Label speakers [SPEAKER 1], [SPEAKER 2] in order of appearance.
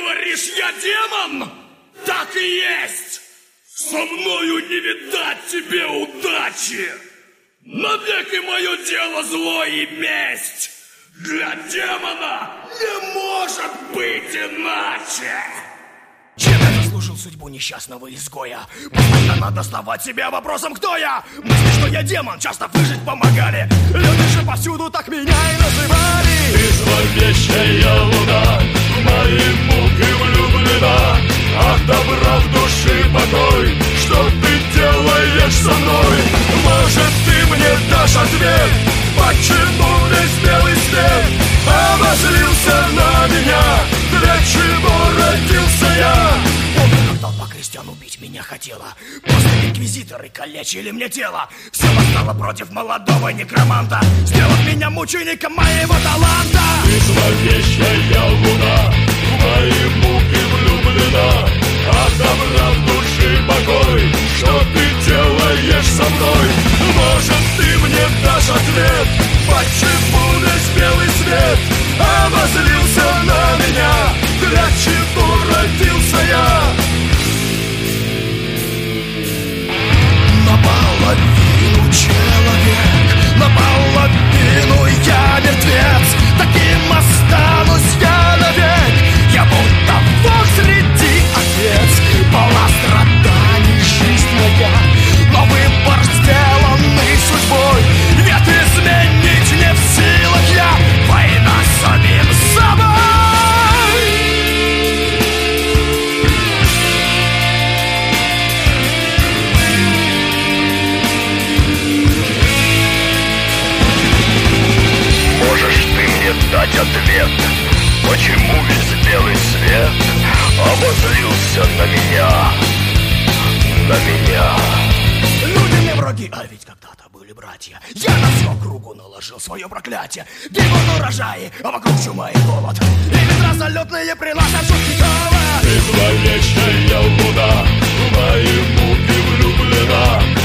[SPEAKER 1] говоришь, я демон? Так и есть! Со мною не видать тебе удачи! Навеки мое дело зло и месть! Для демона не может быть иначе!
[SPEAKER 2] Чем я заслужил судьбу несчастного изгоя? Постоянно доставать себя вопросом, кто я? Мысли, что я демон, часто выжить помогали. Люди же повсюду так меня и называли.
[SPEAKER 3] Ты зловещая луна, в мои муки влюблена. От добра в душе покой, что ты делаешь со мной? Может, ты мне дашь ответ, почему весь белый свет обозлился на меня? Для чего родился я?
[SPEAKER 2] Помню, как толпа крестьян убить меня хотела. После инквизиторы калечили мне тело. Все восстало против молодого некроманта, сделав меня мучеником моего таланта.
[SPEAKER 3] Ты зловещая луна, в мои муки влюблена. От добра в душе покой, что ты делаешь со мной? Может, ты мне дашь ответ, почему весь белый свет обозлился на меня? Для чего родился я?
[SPEAKER 2] Наполовину человек, наполовину я мертвец. Таким останусь я навек. Я будто волк среди овец. Полна страданий жизнь моя, но выбор сделанный судьбой. Нет, изменить не в силах я. Война с самим собой.
[SPEAKER 3] Можешь ты мне дать ответ, почему весь белый свет обозлился на меня? На меня.
[SPEAKER 2] Люди мне враги, а ведь когда-то были братья. Я на всю округу наложил свое проклятие. Гибнут урожаи, а вокруг чума и голод. И ветра залетные приносят жуткий холод.
[SPEAKER 3] Ты зловещая луна, в мои муки влюблена.